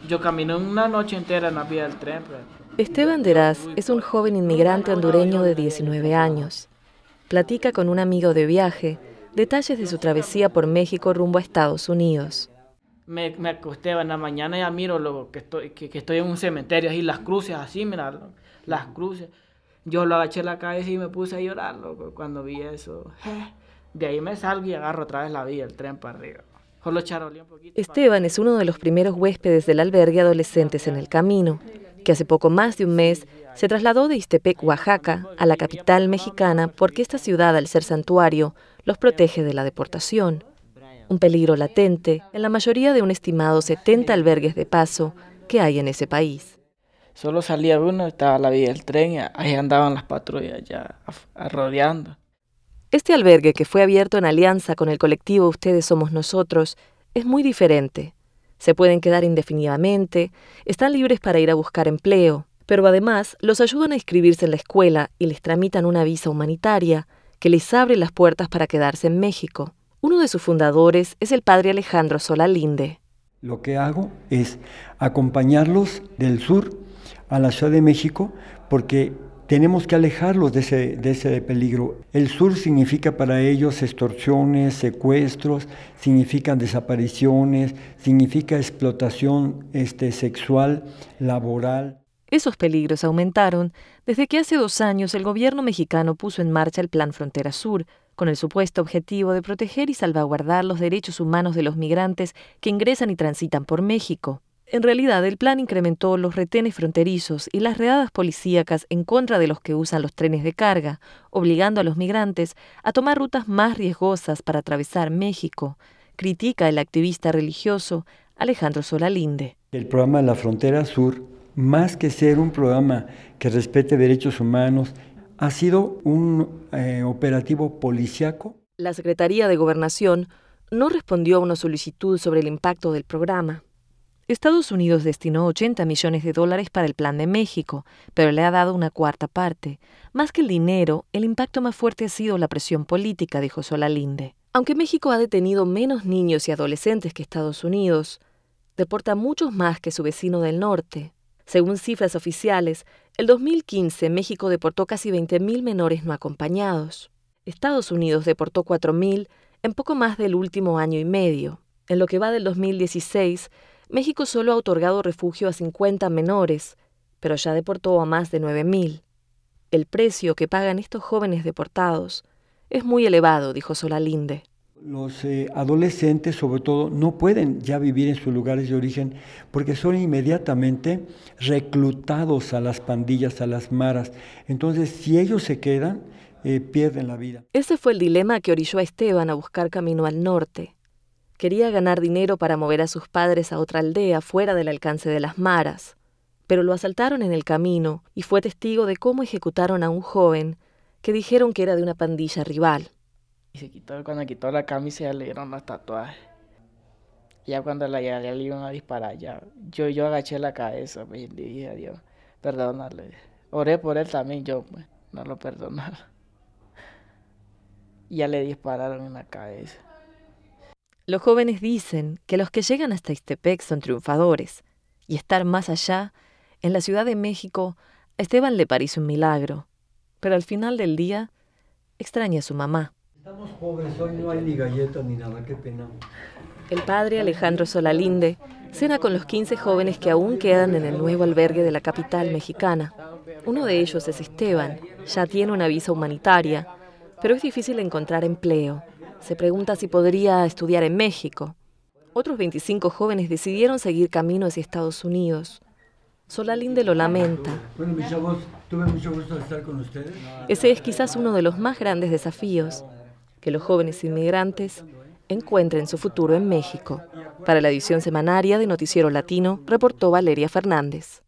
Yo caminé una noche entera en la vía del tren. Pues. Esteban Deraz es un joven inmigrante hondureño de 19 años. Platica con un amigo de viaje detalles de su travesía por México rumbo a Estados Unidos. Me acosté en la mañana y ya miro que estoy en un cementerio, así las cruces, así, mira, las cruces. Yo lo agaché la cabeza y me puse a llorar, loco, cuando vi eso. De ahí me salgo y agarro otra vez la vía, el tren para arriba. Solo charoleé un poquito. Esteban es uno de los primeros huéspedes del albergue Adolescentes en el Camino, que hace poco más de un mes se trasladó de Ixtepec, Oaxaca, a la capital mexicana porque esta ciudad, al ser santuario, los protege de la deportación. Un peligro latente en la mayoría de un estimado 70 albergues de paso que hay en ese país. Solo salía uno, estaba la vía del tren y ahí andaban las patrullas ya rodeando. Este albergue, que fue abierto en alianza con el colectivo Ustedes Somos Nosotros, es muy diferente. Se pueden quedar indefinidamente, están libres para ir a buscar empleo, pero además los ayudan a inscribirse en la escuela y les tramitan una visa humanitaria que les abre las puertas para quedarse en México. Uno de sus fundadores es el padre Alejandro Solalinde. Lo que hago es acompañarlos del sur a la Ciudad de México porque tenemos que alejarlos de ese peligro. El sur significa para ellos extorsiones, secuestros, significan desapariciones, significa explotación sexual, laboral. Esos peligros aumentaron desde que hace 2 años el gobierno mexicano puso en marcha el Plan Frontera Sur, con el supuesto objetivo de proteger y salvaguardar los derechos humanos de los migrantes que ingresan y transitan por México. En realidad, el plan incrementó los retenes fronterizos y las redadas policíacas en contra de los que usan los trenes de carga, obligando a los migrantes a tomar rutas más riesgosas para atravesar México, critica el activista religioso Alejandro Solalinde. El programa de la Frontera Sur, más que ser un programa que respete derechos humanos, ha sido un operativo policíaco. La Secretaría de Gobernación no respondió a una solicitud sobre el impacto del programa. Estados Unidos destinó $80 millones para el Plan de México, pero le ha dado una cuarta parte. Más que el dinero, el impacto más fuerte ha sido la presión política, dijo Solalinde. Aunque México ha detenido menos niños y adolescentes que Estados Unidos, deporta muchos más que su vecino del norte. Según cifras oficiales, en 2015 México deportó casi 20.000 menores no acompañados. Estados Unidos deportó 4.000 en poco más del último año y medio. En lo que va del 2016, México solo ha otorgado refugio a 50 menores, pero ya deportó a más de 9.000. El precio que pagan estos jóvenes deportados es muy elevado, dijo Solalinde. Los adolescentes, sobre todo, no pueden ya vivir en sus lugares de origen porque son inmediatamente reclutados a las pandillas, a las maras. Entonces, si ellos se quedan, pierden la vida. Ese fue el dilema que orilló a Esteban a buscar camino al norte. Quería ganar dinero para mover a sus padres a otra aldea fuera del alcance de las maras, pero lo asaltaron en el camino y fue testigo de cómo ejecutaron a un joven que dijeron que era de una pandilla rival. Cuando quitó la camisa ya le dieron los tatuajes. Ya cuando ya le iban a disparar, yo agaché la cabeza pues, y le dije a Dios, perdónale. Oré por él también, yo pues, no lo perdonaba. Y ya le dispararon en la cabeza. Los jóvenes dicen que los que llegan hasta Ixtepec son triunfadores, y estar más allá, en la Ciudad de México, a Esteban le parece un milagro, pero al final del día extraña a su mamá. Estamos pobres, hoy no hay ni galletas ni nada, qué pena. El padre Alejandro Solalinde cena con los 15 jóvenes que aún quedan en el nuevo albergue de la capital mexicana. Uno de ellos es Esteban, ya tiene una visa humanitaria, pero es difícil encontrar empleo. Se pregunta si podría estudiar en México. Otros 25 jóvenes decidieron seguir camino hacia Estados Unidos. Solalinde lo lamenta. Bueno, mis chavos, tuve mucho gusto de estar con ustedes. Ese es quizás uno de los más grandes desafíos, que los jóvenes inmigrantes encuentren su futuro en México. Para la edición semanaria de Noticiero Latino, reportó Valeria Fernández.